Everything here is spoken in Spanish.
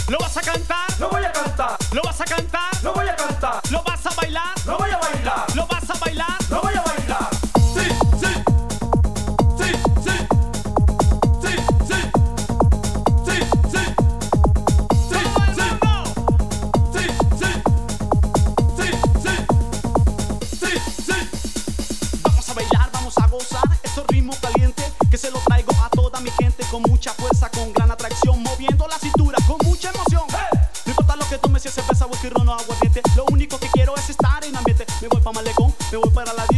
Lo vas a cantar, no voy a cantar, lo vas a cantar, no voy a cantar, lo vas a bailar, no voy a bailar, lo vas a bailar. no voy a bailar. Sí, sí, sí, sí, sí, sí, sí, sí, sí, Todo el mundo. sí, sí, sí, sí, sí, sí. Vamos a bailar, vamos a gozar estos ritmos calientes que se lo traigo a toda mi gente con mucha fuerza, con gran atracción, moviendo la cintura con mucha emoción. No importa lo que tomes, si es cerveza, whisky, ron o aguardiente, lo único que quiero es estar en ambiente. Me voy pa' Malecón, me voy para la 10.